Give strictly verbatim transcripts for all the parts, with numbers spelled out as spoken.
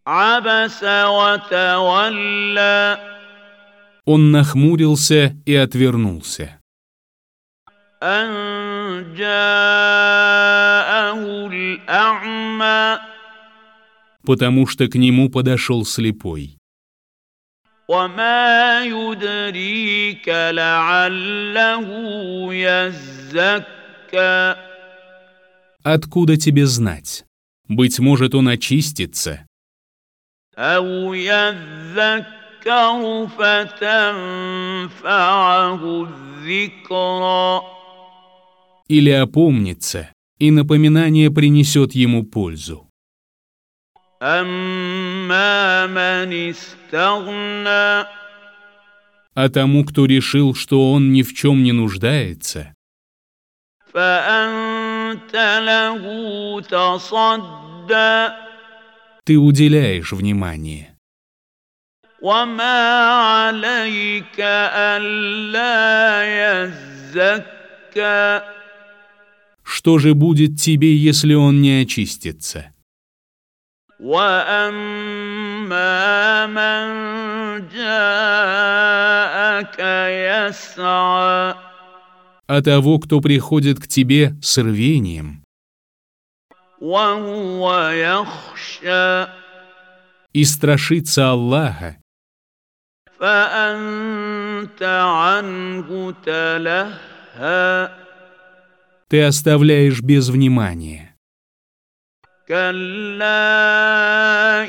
عبس وتولى Он нахмурился и отвернулся, أن جاءه الأعمى потому что к нему подошел слепой. وما يدريك لعله يزكى Откуда тебе знать? Быть может, он очистится, أو يذكر فتنفعه الذكرى или опомнится, и напоминание принесет ему пользу. أما من استغنى А тому, кто решил, что он ни в чем не нуждается, فأنت له تصدى ты уделяешь внимание. وما عليك ألا يزكى Что же будет тебе, если он не очистится? وأما من جاءك يسعى А того, кто приходит к тебе с рвением وهو يخشى и страшится Аллаха, فأنت عنه تلهى ты оставляешь без внимания. كلا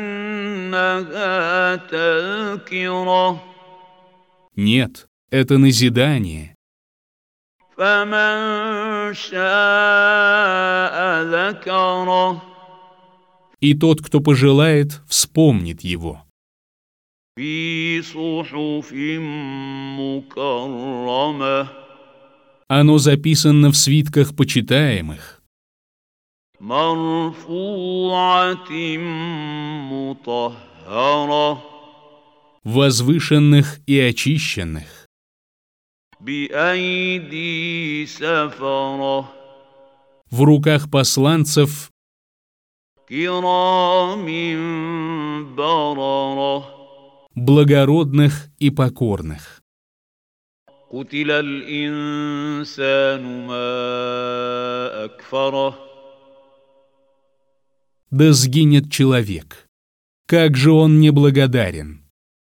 إنها تذكرة Нет, это назидание. فمن شاء ذكره И тот, кто пожелает, вспомнит его. في صحف مكرمة Оно записано в свитках почитаемых, مرفوعة مطهرة возвышенных и очищенных, بأيدي سفرة в руках посланцев كرام بررة благородных и покорных. قتل الإنسان ما أكفره Да сгинет человек. Как же он неблагодарен.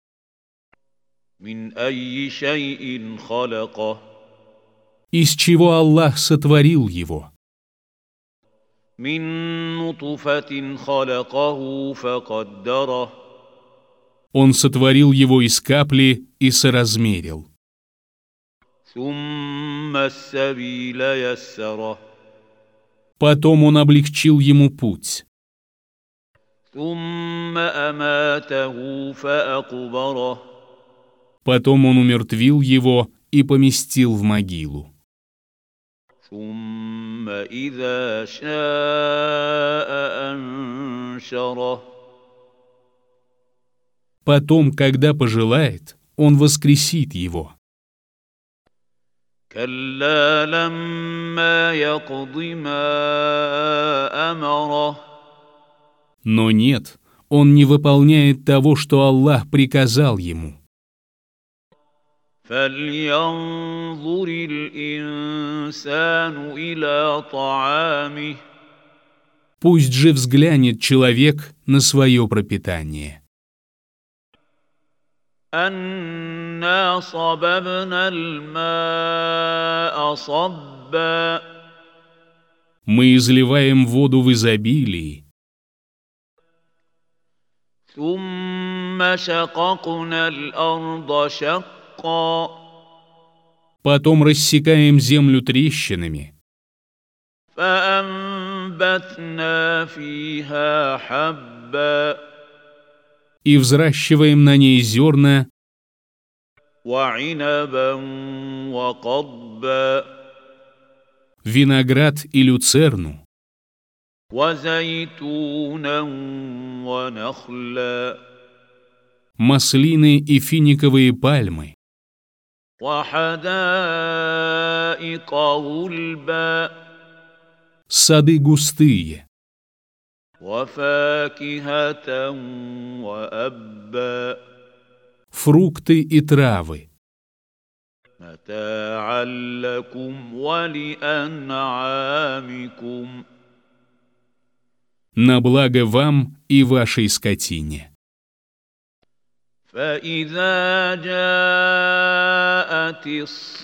من أي شيء خلقه Из чего Аллах сотворил его? من نطفة خلقه فقدره Он сотворил его из капли и соразмерил. ثم السبيل يسره Потом он облегчил ему путь. ثم أماته فأقبره Потом он умертвил его и поместил в могилу. ثم إذا شاء أنشره Потом, когда пожелает, он воскресит его. كلا لما يقض ما أمره Но нет, он не выполняет того, что Аллах приказал ему. فلينظر الإنسان إلى طعامه Пусть же взглянет человек на свое пропитание. أنا صببنا الماء صبا Мы изливаем воду в изобилии, ثم شققنا الأرض شقا потом рассекаем землю трещинами, فأنبتنا فيها حبا и взращиваем на ней зерна وعنبا وقضبا виноград и люцерну, وزيتونا ونخلا маслины и финиковые пальмы, وحدائق غلبا сады густые, وفاكهة وأبا фрукты и травы, متاعا لكم ولأنعامكم на благо вам и вашей скотине. فإذا جاءت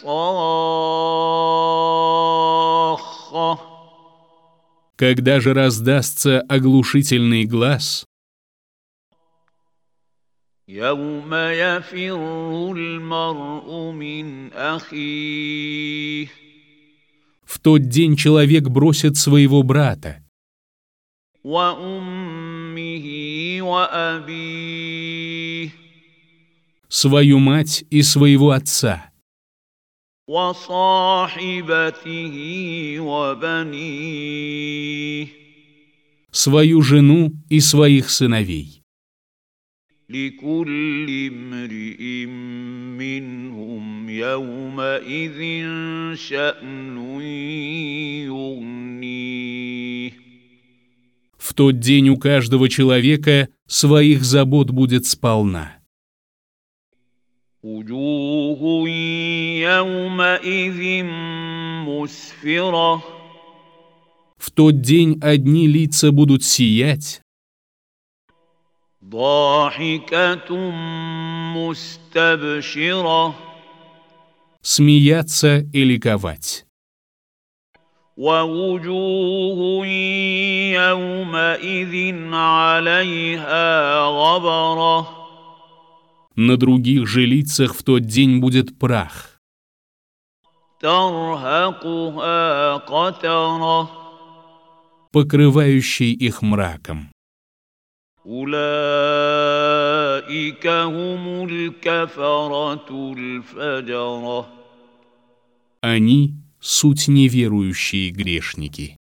الصاخة Когда же раздастся оглушительный глас, يوم يفر المرء من أخيه в тот день человек бросит своего брата, وأمه وأبيه свою мать и своего отца, وصاحبته وبنيه свою жену и своих сыновей. لكل امرئ منهم يومئذ شأن يغنيه В тот день у каждого человека своих забот будет сполна. وجوه يومئذ مسفرة В тот день одни лица будут сиять, ضاحكة مستبشرة смеяться и ликовать. ووجوه يومئذ عليها غبرة На других же лицах в тот день будет прах, ترهقها قترة покрывающий их мраком. أولئك هم الكفرة الفجرة Они — суть неверующие грешники.